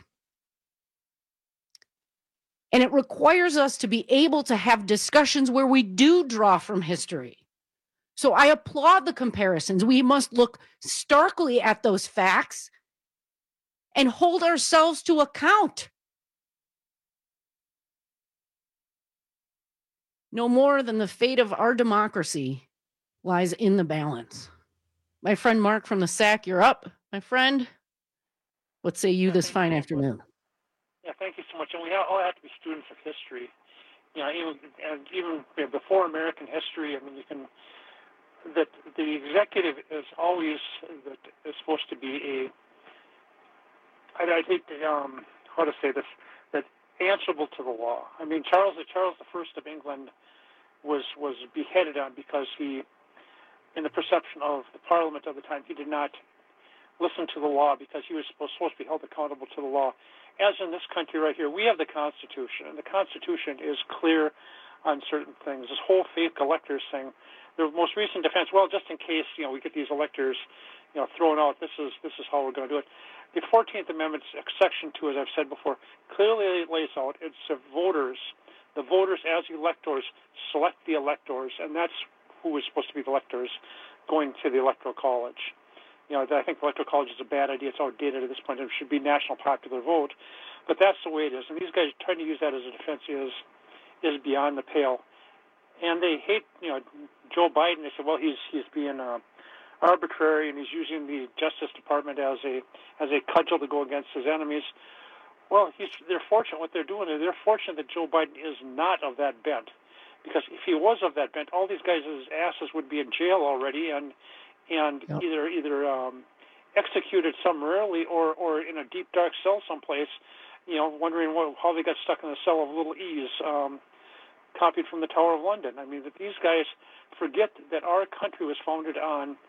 and it requires us to be able to have discussions where we do draw from history. So I applaud the comparisons. We must look starkly at those facts and hold ourselves to account. No more than the fate of our democracy lies in the balance. My friend Mark from the S A C, you're up. My friend, what say you this fine afternoon? Yeah, thank you so much. And we all have to be students of history. You know, even and even before American history, I mean, you can that the executive is always that is supposed to be a. I, I hate to, um, how to say this, that answerable to the law. I mean, Charles Charles the First of England was was beheaded on because he, in the perception of the Parliament of the time, he did not listen to the law because he was supposed, supposed to be held accountable to the law. As in this country right here, we have the Constitution, and the Constitution is clear on certain things. This whole fake electors thing, the most recent defense, well, just in case, you know, we get these electors, you know, thrown out, this is this is how we're going to do it. The fourteenth Amendment, Section two, as I've said before, clearly lays out it's the voters, the voters as electors select the electors, and that's who is supposed to be the electors going to the Electoral College. You know, I think the Electoral College is a bad idea. It's outdated at this point. It should be national popular vote. But that's the way it is. And these guys trying to use that as a defense is is beyond the pale. And they hate, you know, Joe Biden. They said, well, he's he's being uh, arbitrary and he's using the Justice Department as a as a cudgel to go against his enemies. Well, he's, they're fortunate what they're doing. They're fortunate that Joe Biden is not of that bent. Because if he was of that bent, all these guys' asses would be in jail already and and yep. either either um, executed summarily or, or in a deep, dark cell someplace, you know, wondering what, how they got stuck in the cell of little E's, um, copied from the Tower of London. I mean, that these guys forget that our country was founded on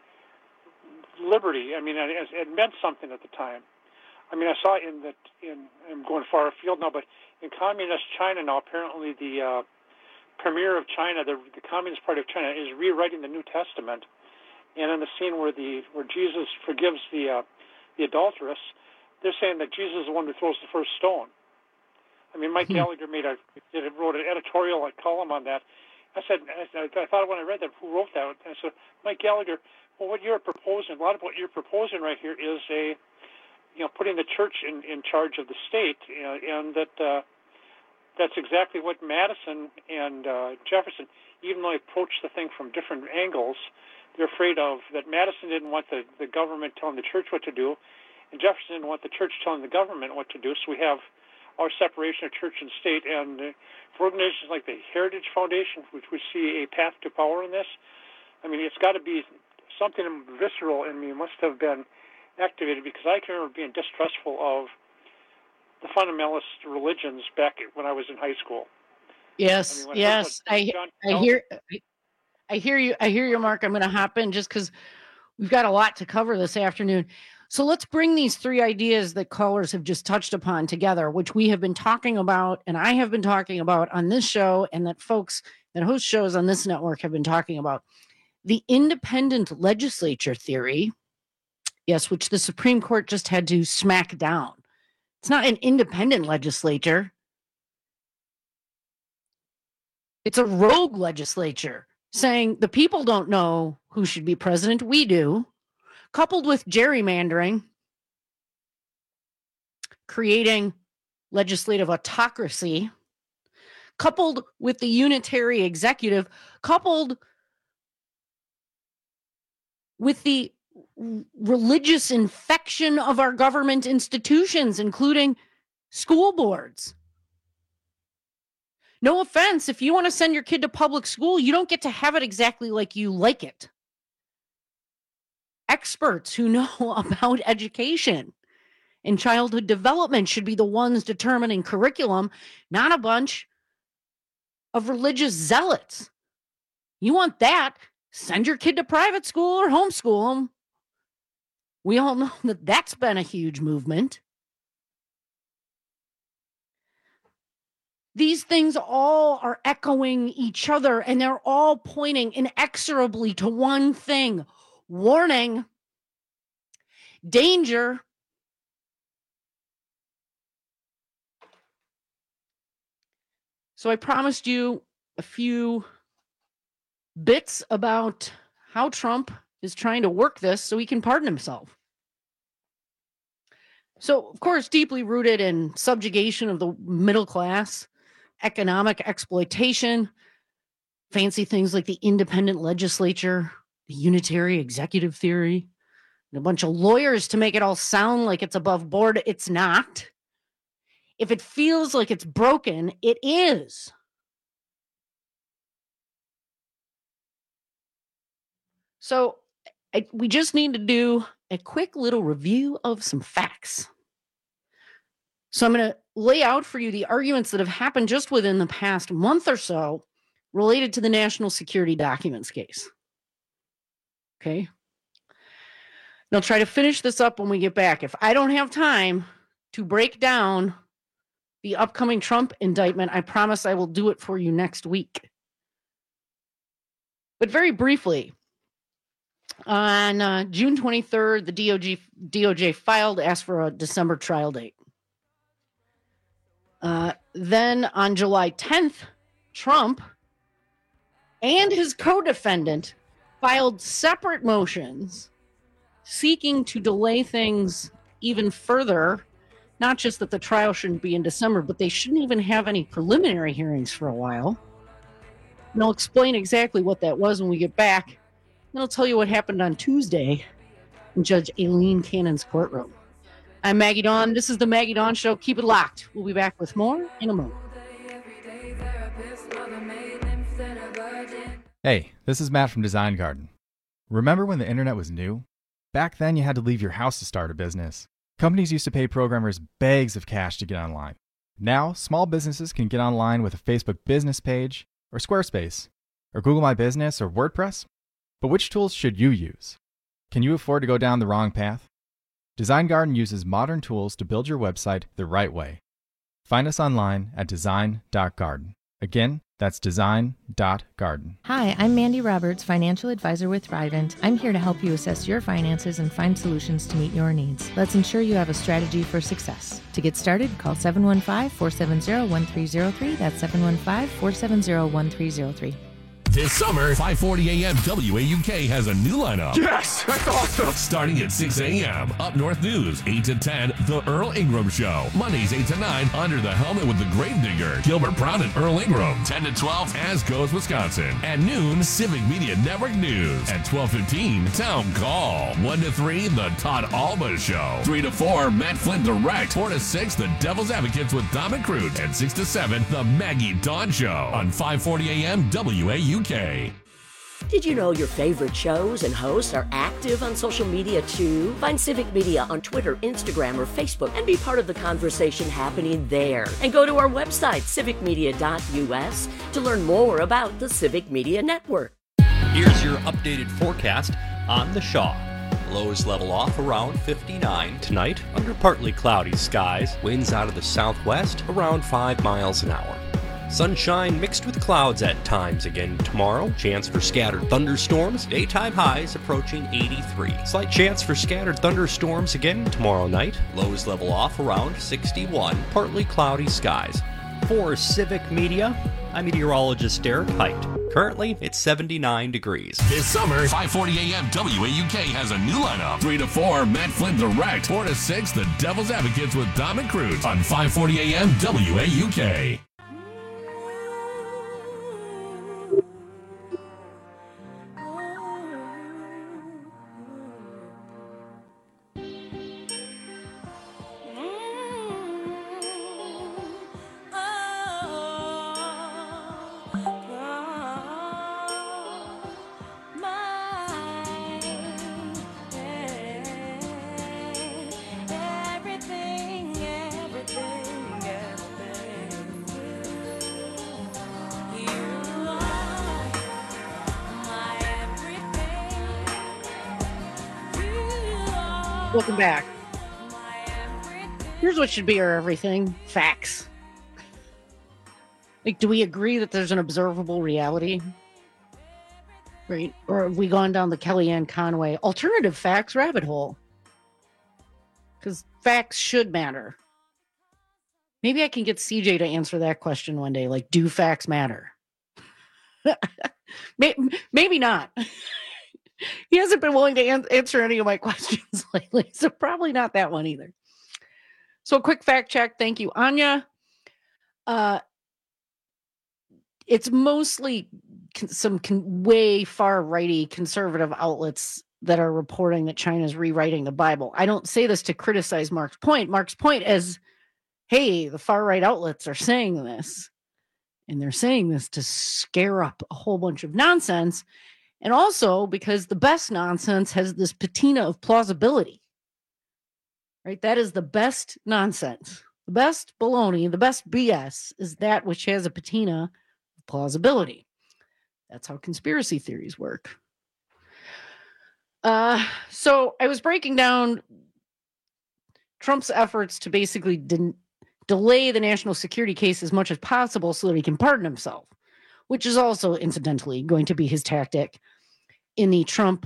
liberty. I mean, it, it meant something at the time. I mean, I saw in that, in, I'm going far afield now, but in communist China now, apparently the uh, premier of China, the, the Communist Party of China, is rewriting the New Testament. And in the scene where the where Jesus forgives the uh, the adulteress, they're saying that Jesus is the one who throws the first stone. I mean, Mike Gallagher made a did a, wrote an editorial like column on that. I said, I, I thought when I read that, who wrote that? And I said, Mike Gallagher. Well, what you're proposing, a lot of what you're proposing right here is a, you know, putting the church in, in charge of the state, uh, and that uh, that's exactly what Madison and uh, Jefferson, even though they approached the thing from different angles. They're afraid of that Madison didn't want the, the government telling the church what to do, and Jefferson didn't want the church telling the government what to do. So we have our separation of church and state. And uh, for organizations like the Heritage Foundation, which we see a path to power in this, I mean, it's got to be something visceral in me must have been activated, because I can remember being distrustful of the fundamentalist religions back when I was in high school. Yes, I mean, yes, I, I, John, I hear, I hear you, I hear you, Mark. I'm going to hop in just because we've got a lot to cover this afternoon. So let's bring these three ideas that callers have just touched upon together, which we have been talking about, and I have been talking about on this show, and that folks that host shows on this network have been talking about. The independent legislature theory, yes, which the Supreme Court just had to smack down. It's not an independent legislature. It's a rogue legislature saying the people don't know who should be president. We do. Coupled with gerrymandering, creating legislative autocracy, coupled with the unitary executive, coupled with the religious infection of our government institutions, including school boards. No offense, if you want to send your kid to public school, you don't get to have it exactly like you like it. Experts who know about education and childhood development should be the ones determining curriculum, not a bunch of religious zealots. You want that? Send your kid to private school or homeschool them. We all know that that's been a huge movement. These things all are echoing each other, and they're all pointing inexorably to one thing. Warning, danger. So I promised you a few bits about how Trump is trying to work this so he can pardon himself. So, of course, deeply rooted in subjugation of the middle class, economic exploitation, fancy things like the independent legislature, the unitary executive theory, and a bunch of lawyers to make it all sound like it's above board. It's not. If it feels like it's broken, it is. So I, we just need to do a quick little review of some facts. So I'm going to lay out for you the arguments that have happened just within the past month or so related to the national security documents case. Okay. And I'll try to finish this up when we get back. If I don't have time to break down the upcoming Trump indictment, I promise I will do it for you next week. But very briefly, on uh, June twenty-third, the D O J, D O J filed, asked for a December trial date. Uh, then on July tenth, Trump and his co-defendant filed separate motions seeking to delay things even further. Not just that the trial shouldn't be in December, but they shouldn't even have any preliminary hearings for a while. And I'll explain exactly what that was when we get back. And I'll tell you what happened on Tuesday in Judge Aileen Cannon's courtroom. I'm Maggie Dawn. This is the Maggie Dawn Show. Keep it locked. We'll be back with more in a moment. Hey, this is Matt from Design Garden. Remember when the internet was new? Back then, you had to leave your house to start a business. Companies used to pay programmers bags of cash to get online. Now, small businesses can get online with a Facebook business page, or Squarespace, or Google My Business, or WordPress. But which tools should you use? Can you afford to go down the wrong path? Design Garden uses modern tools to build your website the right way. Find us online at design dot garden. Again, that's design dot garden. Hi, I'm Mandy Roberts, financial advisor with Thrivent. I'm here to help you assess your finances and find solutions to meet your needs. Let's ensure you have a strategy for success. To get started, call seven one five, four seven zero, one three zero three. That's seven one five, four seven zero, one three zero three. This summer, five forty a.m. W A U K has a new lineup. Yes, that's awesome. Starting at six a.m. Up North News, eight to ten, The Earl Ingram Show. Mondays, eight to nine, Under the Helmet with the Gravedigger, Gilbert Brown and Earl Ingram. ten to twelve, As Goes Wisconsin. At noon, Civic Media Network News. At twelve fifteen, Town Call. one to three, The Todd Alba Show. three to four, Matt Flynn Direct. four to six, The Devil's Advocates with Dom and Crute. And six to seven, The Maggie Dawn Show on five forty a.m. W A U K. Did you know your favorite shows and hosts are active on social media too? Find Civic Media on Twitter, Instagram, or Facebook and be part of the conversation happening there. And go to our website, civic media dot u s, to learn more about the Civic Media Network. Here's your updated forecast on the Shaw. Lows level off around fifty-nine tonight under partly cloudy skies. Winds out of the southwest around five miles an hour. Sunshine mixed with clouds at times again tomorrow. Chance for scattered thunderstorms. Daytime highs approaching eighty-three. Slight chance for scattered thunderstorms again tomorrow night. Lows level off around sixty-one. Partly cloudy skies. For Civic Media, I'm meteorologist Derek Height. Currently, it's seventy-nine degrees. This summer, five forty a m W A U K has a new lineup. three to four, Matt Flynn Direct. four to six, The Devil's Advocates with Dominic Cruz on five forty a m W A U K. Welcome back. Here's what should be our everything. Facts. Like, do we agree that there's an observable reality? Right? Or have we gone down the Kellyanne Conway alternative facts rabbit hole? Because facts should matter. Maybe I can get C J to answer that question one day. Like, do facts matter? Maybe not. He hasn't been willing to an- answer any of my questions lately, so probably not that one either. So a quick fact check. Thank you, Anya. Uh, it's mostly con- some con- way far righty conservative outlets that are reporting that China's rewriting the Bible. I don't say this to criticize Mark's point. Mark's point is, hey, the far right outlets are saying this, and they're saying this to scare up a whole bunch of nonsense. And also because the best nonsense has this patina of plausibility, right? That is the best nonsense. The best baloney, the best B S is that which has a patina of plausibility. That's how conspiracy theories work. Uh, so I was breaking down Trump's efforts to basically de- delay the national security case as much as possible so that he can pardon himself, which is also incidentally going to be his tactic in the Trump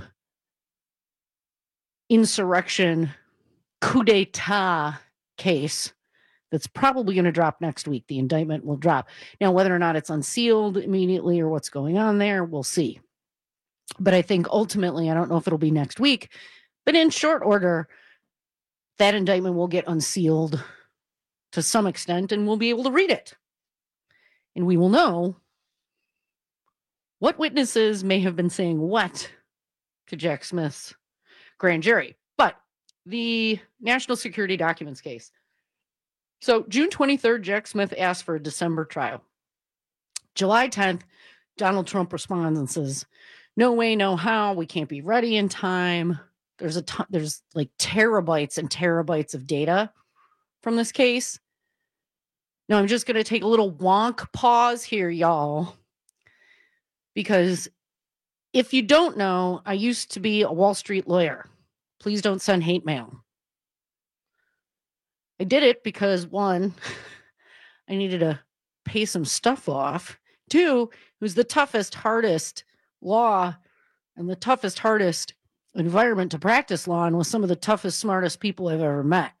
insurrection coup d'etat case that's probably going to drop next week. The indictment will drop. Now, whether or not it's unsealed immediately or what's going on there, we'll see. But I think ultimately, I don't know if it'll be next week, but in short order, that indictment will get unsealed to some extent and we'll be able to read it. And we will know what witnesses may have been saying what to Jack Smith's grand jury. But the national security documents case. So June twenty-third, Jack Smith asked for a December trial. July tenth, Donald Trump responds and says, no way, no how. We can't be ready in time. There's a ton, there's like terabytes and terabytes of data from this case. Now, I'm just going to take a little wonk pause here, y'all. Because if you don't know, I used to be a Wall Street lawyer. Please don't send hate mail. I did it because, one, I needed to pay some stuff off. Two, it was the toughest, hardest law and the toughest, hardest environment to practice law and with some of the toughest, smartest people I've ever met.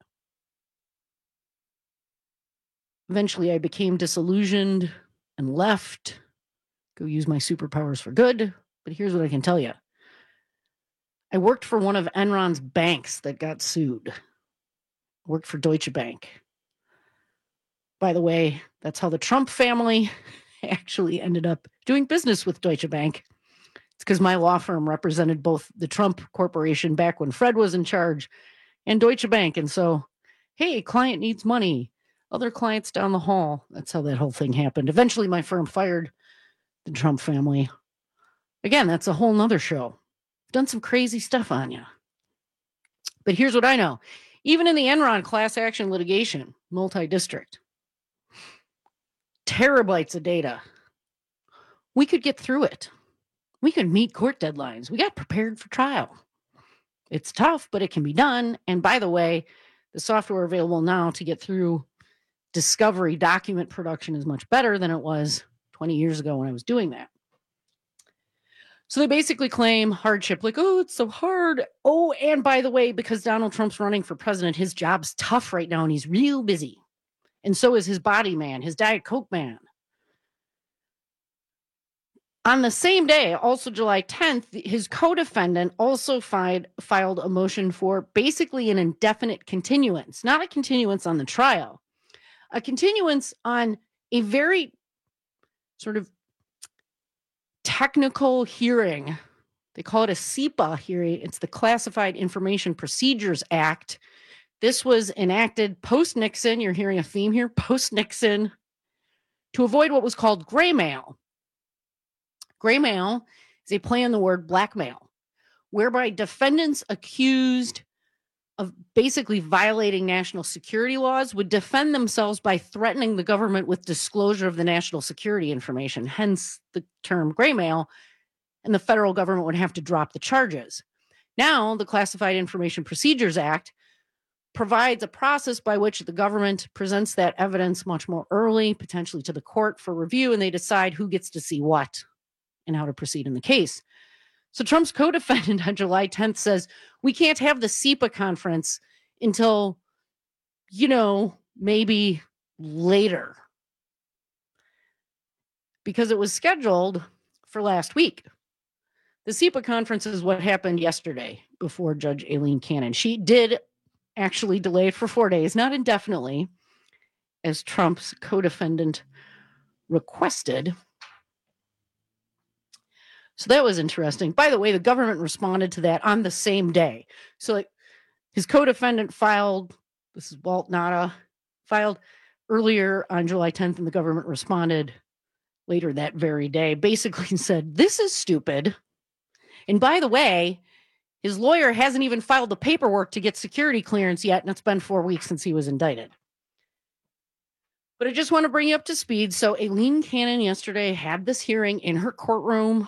Eventually, I became disillusioned and left. Go use my superpowers for good. But here's what I can tell you. I worked for one of Enron's banks that got sued. I worked for Deutsche Bank. By the way, that's how the Trump family actually ended up doing business with Deutsche Bank. It's because my law firm represented both the Trump Corporation back when Fred was in charge and Deutsche Bank. And so, hey, client needs money. Other clients down the hall. That's how that whole thing happened. Eventually, my firm fired the Trump family. Again, that's a whole nother show. Done some crazy stuff on you. But here's what I know. Even in the Enron class action litigation, multi-district, terabytes of data, we could get through it. We could meet court deadlines. We got prepared for trial. It's tough, but it can be done. And by the way, the software available now to get through discovery document production is much better than it was twenty years ago when I was doing that. So they basically claim hardship, like, oh, it's so hard. Oh, and by the way, because Donald Trump's running for president, his job's tough right now and he's real busy. And so is his body man, his Diet Coke man. On the same day, also July tenth, his co-defendant also filed, filed a motion for basically an indefinite continuance, not a continuance on the trial, a continuance on a very sort of technical hearing. They call it a S I P A hearing. It's the Classified Information Procedures Act. This was enacted post-Nixon. You're hearing a theme here, post-Nixon, to avoid what was called gray mail. Gray mail is a play on the word blackmail, whereby defendants accused of basically violating national security laws would defend themselves by threatening the government with disclosure of the national security information, hence the term gray mail, and the federal government would have to drop the charges. Now, the Classified Information Procedures Act provides a process by which the government presents that evidence much more early, potentially to the court for review, and they decide who gets to see what and how to proceed in the case. So Trump's co-defendant on July tenth says, we can't have the S I P A conference until, you know, maybe later. Because it was scheduled for last week. The S I P A conference is what happened yesterday before Judge Aileen Cannon. She did actually delay it for four days, not indefinitely, as Trump's co-defendant requested. So that was interesting. By the way, the government responded to that on the same day. So like, his co-defendant filed, this is Walt Nauta, filed earlier on July tenth, and the government responded later that very day, basically said, this is stupid. And by the way, his lawyer hasn't even filed the paperwork to get security clearance yet, and it's been four weeks since he was indicted. But I just want to bring you up to speed. So Aileen Cannon yesterday had this hearing in her courtroom,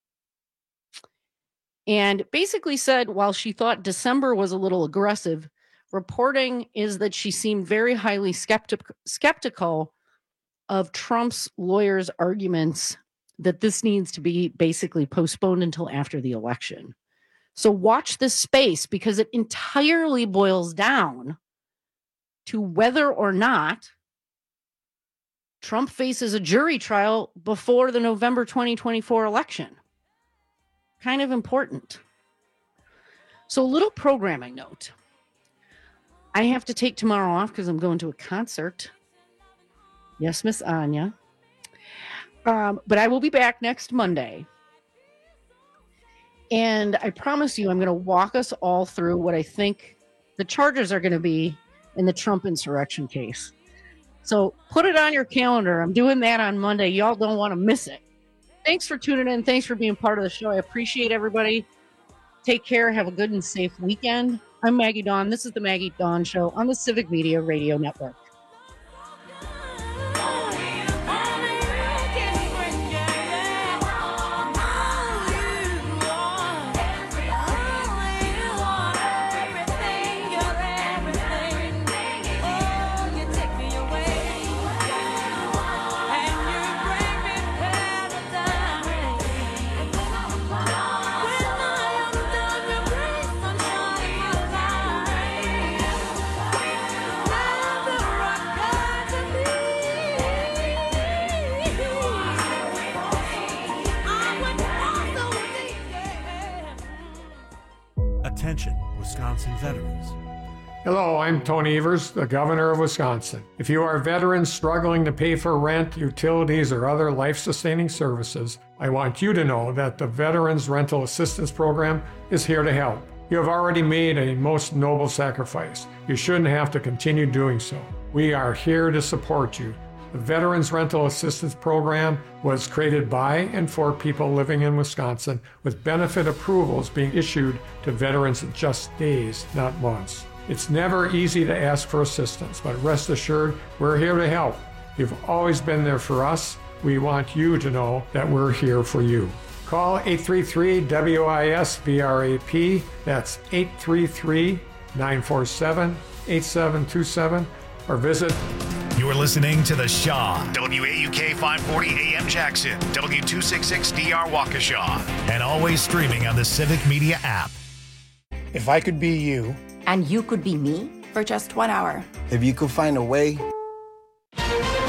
and basically said, while she thought December was a little aggressive, reporting is that she seemed very highly skeptic- skeptical of Trump's lawyers' arguments that this needs to be basically postponed until after the election. So watch this space, because it entirely boils down to whether or not Trump faces a jury trial before the November twenty twenty-four election. Kind of important. So a little programming note. I have to take tomorrow off because I'm going to a concert. Yes, Miss Anya. Um, but I will be back next Monday. And I promise you, I'm going to walk us all through what I think the charges are going to be in the Trump insurrection case. So put it on your calendar. I'm doing that on Monday. Y'all don't want to miss it. Thanks for tuning in. Thanks for being part of the show. I appreciate everybody. Take care. Have a good and safe weekend. I'm Maggie Dawn. This is the Maggie Dawn Show on the Civic Media Radio Network. Attention, Wisconsin veterans. Hello, I'm Tony Evers, the governor of Wisconsin. If you are veterans struggling to pay for rent, utilities, or other life-sustaining services, I want you to know that the Veterans Rental Assistance Program is here to help. You have already made a most noble sacrifice. You shouldn't have to continue doing so. We are here to support you. The Veterans Rental Assistance Program was created by and for people living in Wisconsin, with benefit approvals being issued to veterans in just days, not months. It's never easy to ask for assistance, but rest assured, we're here to help. You've always been there for us. We want you to know that we're here for you. Call eight three three W I S V R A P. That's eight three three, nine four seven, eight seven two seven, or visit. You're listening to The Shaw, W A U K five forty A M Jackson, W two sixty-six D R Waukesha, and always streaming on the Civic Media app. If I could be you, and you could be me, for just one hour. if you could find a way